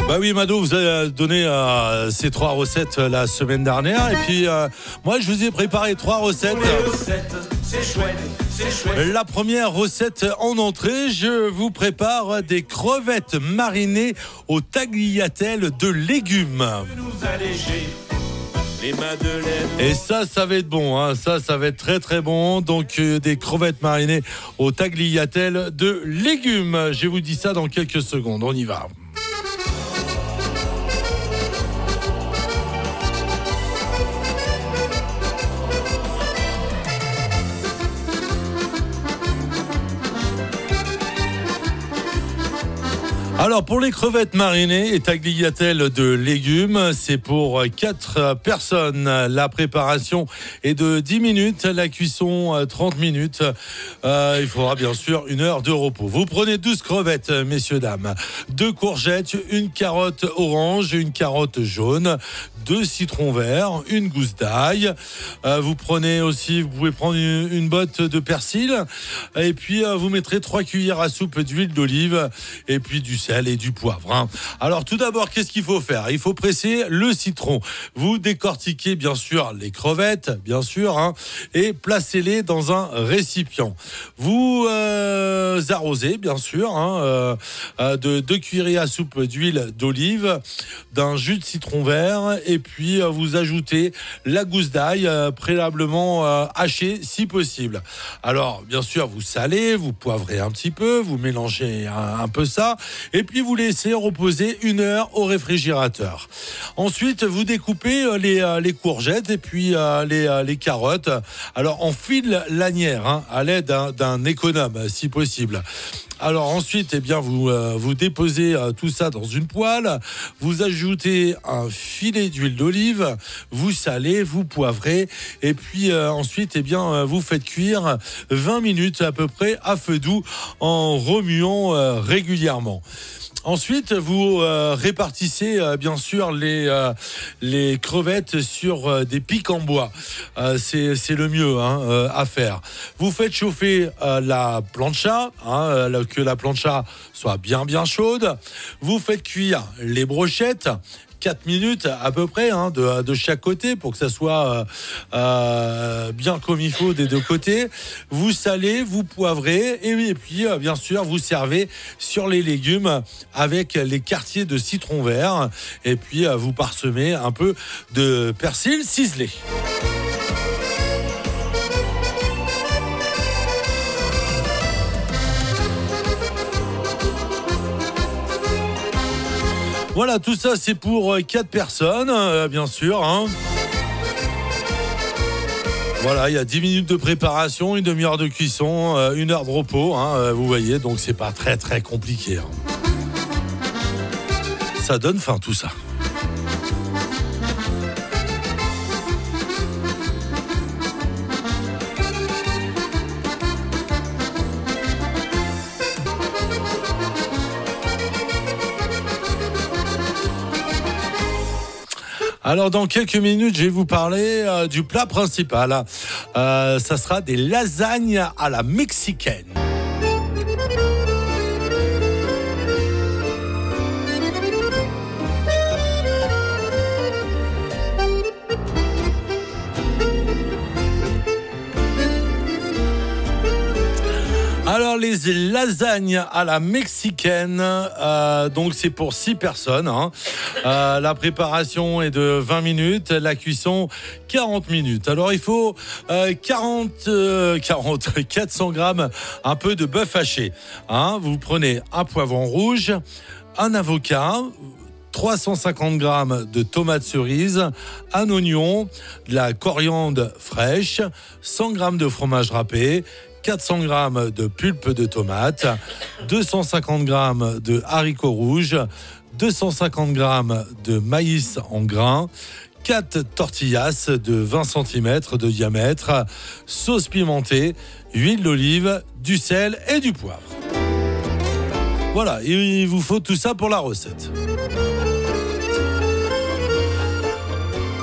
Bah oui, Mado vous a donné ces 3 recettes la semaine dernière. Et puis, moi, je vous ai préparé 3 recettes. C'est chouette, c'est chouette. La première recette en entrée, je vous prépare des crevettes marinées aux tagliatelles de légumes. Nous alléger les madeleines. Et ça va être bon, hein. Ça va être très très bon. Donc des crevettes marinées aux tagliatelles de légumes. Je vous dis ça dans quelques secondes. On y va. Alors pour les crevettes marinées et tagliatelles de légumes, c'est pour 4 personnes. La préparation est de 10 minutes, la cuisson 30 minutes. Il faudra bien sûr 1 heure de repos. Vous prenez 12 crevettes, messieurs, dames, 2 courgettes, 1 carotte orange, 1 carotte jaune, 2 citrons verts, 1 gousse d'ail. Vous pouvez prendre une botte de persil et puis vous mettrez 3 cuillères à soupe d'huile d'olive et puis du sel et du poivre, hein. Alors tout d'abord, qu'est-ce qu'il faut faire ? Il faut presser le citron. Vous décortiquez bien sûr les crevettes, bien sûr, hein, et placez-les dans un récipient. Vous arrosez bien sûr, hein, de 2 cuillerées à soupe d'huile d'olive, d'un jus de citron vert, et puis vous ajoutez la gousse d'ail préalablement hachée si possible. Alors bien sûr, vous salez, vous poivrez un petit peu, vous mélangez un peu ça, et puis vous laissez reposer 1 heure au réfrigérateur. Ensuite, vous découpez les courgettes et puis les carottes. Alors en fil lanière, hein, à l'aide d'un économe si possible. Alors ensuite, eh bien, vous déposez tout ça dans une poêle, vous ajoutez un filet d'huile d'olive, vous salez, vous poivrez, et puis ensuite, eh bien, vous faites cuire 20 minutes à peu près à feu doux en remuant régulièrement. Ensuite, vous répartissez bien sûr les crevettes sur des pics en bois. C'est le mieux, hein, à faire. Vous faites chauffer la plancha, hein, que la plancha soit bien chaude. Vous faites cuire les brochettes. 4 minutes à peu près, hein, de chaque côté pour que ça soit bien comme il faut des 2 côtés. Vous salez, vous poivrez et puis bien sûr vous servez sur les légumes avec les quartiers de citron vert et puis vous parsemez un peu de persil ciselé. Voilà, tout ça c'est pour 4 personnes, bien sûr, hein. Voilà, il y a 10 minutes de préparation, 1 demi-heure de cuisson, 1 heure de repos, hein, vous voyez, donc c'est pas très très compliqué, hein. Ça donne faim tout ça. Alors dans quelques minutes, je vais vous parler du plat principal. Ça sera des lasagnes à la mexicaine. Alors les lasagnes à la mexicaine, donc c'est pour 6 personnes, hein. La préparation est de 20 minutes, la cuisson 40 minutes. Alors il faut 400 grammes un peu de bœuf haché, hein. Vous prenez un poivron rouge, un avocat, 350 grammes de tomates cerises, un oignon, de la coriandre fraîche, 100 grammes de fromage râpé, 400 grammes de pulpe de tomate, 250 grammes de haricots rouges, 250 grammes de maïs en grains, 4 tortillas de 20 cm de diamètre, sauce pimentée, huile d'olive, du sel et du poivre. Voilà, il vous faut tout ça pour la recette.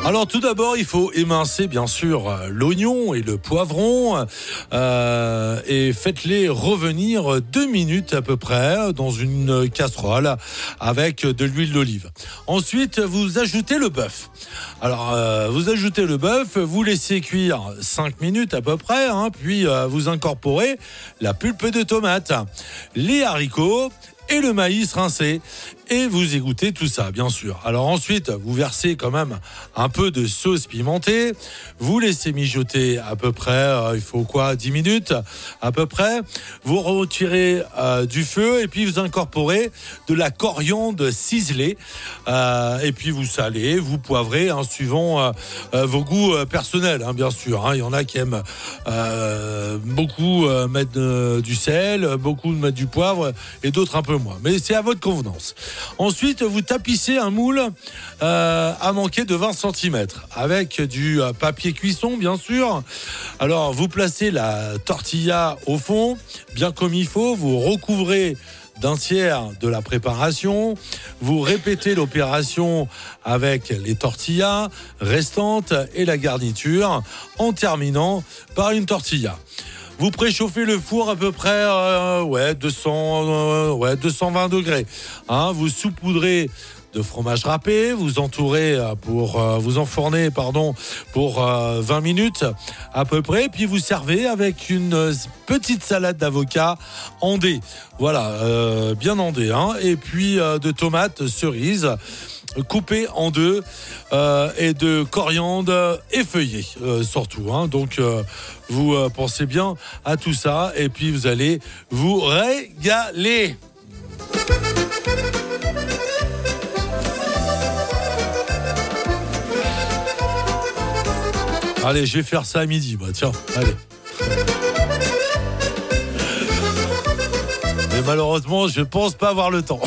Alors tout d'abord, il faut émincer bien sûr l'oignon et le poivron et faites-les revenir 2 minutes à peu près dans une casserole avec de l'huile d'olive. Ensuite, vous ajoutez le bœuf. Alors, vous ajoutez le bœuf, vous laissez cuire 5 minutes à peu près, puis vous incorporez la pulpe de tomate, les haricots et le maïs rincé. Et vous égouttez tout ça, bien sûr. Alors ensuite, vous versez quand même un peu de sauce pimentée. Vous laissez mijoter à peu près, 10 minutes à peu près. Vous retirez du feu et puis vous incorporez de la coriandre ciselée. Et puis vous salez, vous poivrez, suivant vos goûts personnels, bien sûr. Il y en a qui aiment beaucoup mettre du sel, beaucoup mettre du poivre et d'autres un peu moins. Mais c'est à votre convenance. Ensuite, vous tapissez un moule à manquer de 20 cm avec du papier cuisson, bien sûr. Alors, vous placez la tortilla au fond, bien comme il faut. Vous recouvrez d'un tiers de la préparation. Vous répétez l'opération avec les tortillas restantes et la garniture en terminant par une tortilla. Vous préchauffez le four à peu près 220 degrés. Vous saupoudrez de fromage râpé, vous enfournez pour 20 minutes à peu près, puis vous servez avec une petite salade d'avocat en dés. Voilà, bien en dés, et puis de tomates cerises coupées en deux et de coriandre effeuillée surtout. Donc vous pensez bien à tout ça et puis vous allez vous régaler. Allez, je vais faire ça à midi. Tiens, allez. Mais malheureusement, je pense pas avoir le temps.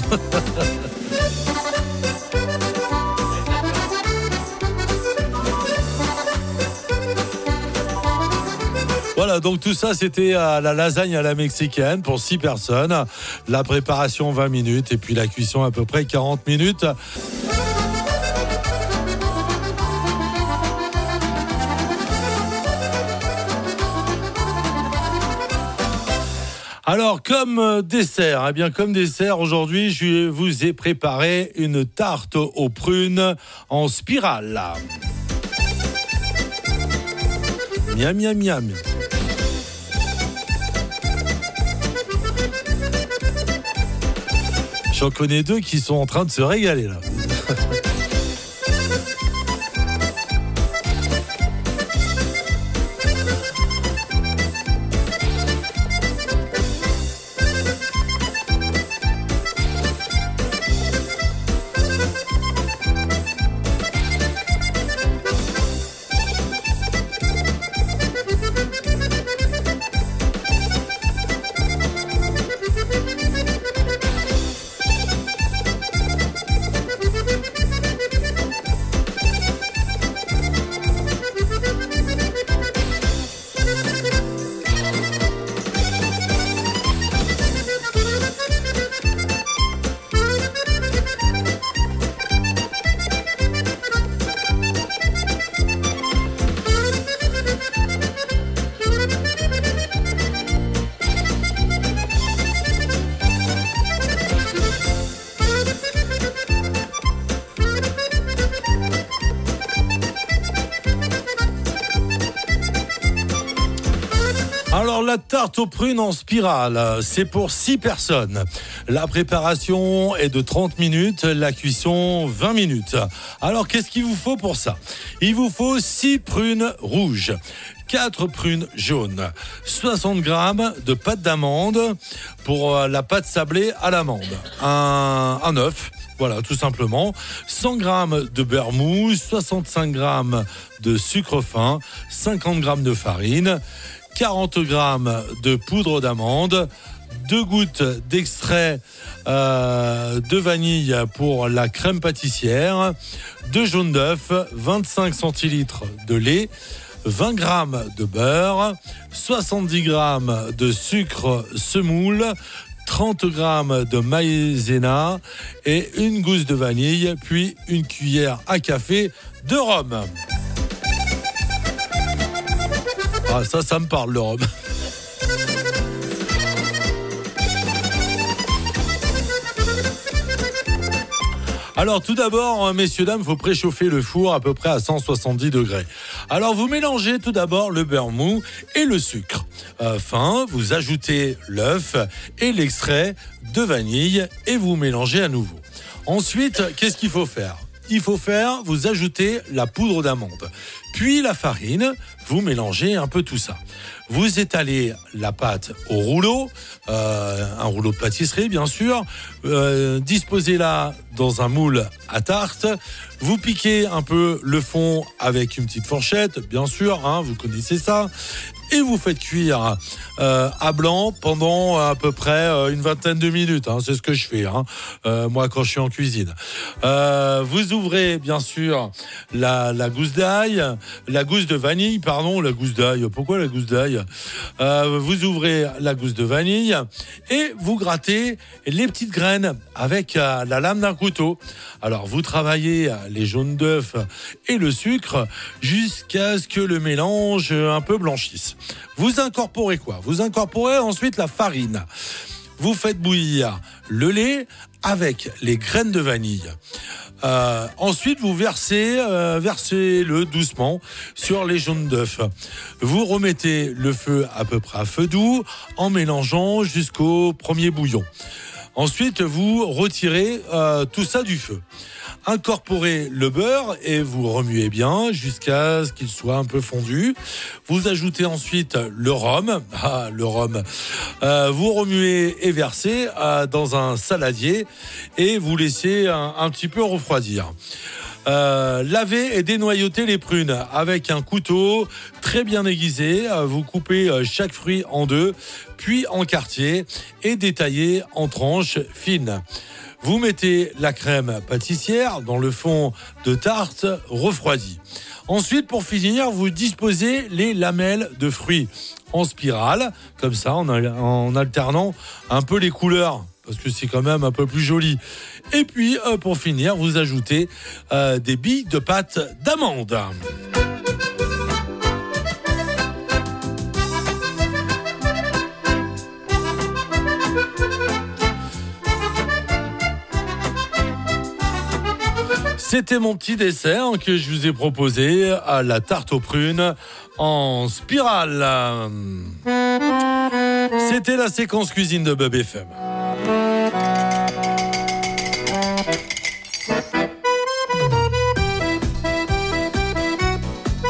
Voilà, donc tout ça, c'était la lasagne à la mexicaine pour 6 personnes. La préparation 20 minutes et puis la cuisson à peu près 40 minutes. Alors, comme dessert, aujourd'hui, je vous ai préparé une tarte aux prunes en spirale. Miam, miam, miam. J'en connais 2 qui sont en train de se régaler, là. Alors la tarte aux prunes en spirale, c'est pour 6 personnes. La préparation est de 30 minutes, la cuisson 20 minutes. Alors qu'est-ce qu'il vous faut pour ça ? Il vous faut 6 prunes rouges, 4 prunes jaunes, 60 grammes de pâte d'amande pour la pâte sablée à l'amande, un œuf. Voilà, tout simplement. 100 grammes de beurre mou, 65 grammes de sucre fin, 50 grammes de farine, 40 grammes de poudre d'amande, 2 gouttes d'extrait de vanille pour la crème pâtissière, 2 jaunes d'œufs, 25 centilitres de lait, 20 grammes de beurre, 70 grammes de sucre semoule, 30 grammes de maïzena et une gousse de vanille, puis une cuillère à café de rhum. Ah, ça me parle, le rhum. Alors tout d'abord, messieurs, dames, il faut préchauffer le four à peu près à 170 degrés. Alors vous mélangez tout d'abord le beurre mou et le sucre. Fin, vous ajoutez l'œuf et l'extrait de vanille et vous mélangez à nouveau. Ensuite, qu'est-ce qu'il faut faire ? Vous ajoutez la poudre d'amande, puis la farine, vous mélangez un peu tout ça. Vous étalez la pâte au rouleau, un rouleau de pâtisserie bien sûr, disposez-la dans un moule à tarte, vous piquez un peu le fond avec une petite fourchette, bien sûr, vous connaissez ça, et vous faites cuire à blanc pendant à peu près une vingtaine de minutes. C'est ce que je fais, moi, quand je suis en cuisine. Vous ouvrez, bien sûr, la gousse d'ail, la gousse de vanille, la gousse d'ail. Pourquoi la gousse d'ail ? Vous ouvrez la gousse de vanille et vous grattez les petites graines avec la lame d'un couteau. Alors, vous travaillez les jaunes d'œufs et le sucre jusqu'à ce que le mélange un peu blanchisse. Vous incorporez quoi ? Vous incorporez ensuite la farine. Vous faites bouillir le lait avec les graines de vanille. Ensuite, vous versez-le doucement sur les jaunes d'œufs. Vous remettez le feu à peu près à feu doux en mélangeant jusqu'au premier bouillon. Ensuite, vous retirez tout ça du feu. Incorporez le beurre et vous remuez bien jusqu'à ce qu'il soit un peu fondu. Vous ajoutez ensuite le rhum. Vous remuez et versez dans un saladier et vous laissez un petit peu refroidir. Lavez et dénoyautez les prunes avec un couteau très bien aiguisé. Vous coupez chaque fruit en deux, puis en quartiers et détaillez en tranches fines. Vous mettez la crème pâtissière dans le fond de tarte refroidi. Ensuite, pour finir, vous disposez les lamelles de fruits en spirale, comme ça, en alternant un peu les couleurs, parce que c'est quand même un peu plus joli. Et puis, pour finir, vous ajoutez des billes de pâte d'amande. C'était mon petit dessert que je vous ai proposé, à la tarte aux prunes en spirale. C'était la séquence cuisine de Bub FM.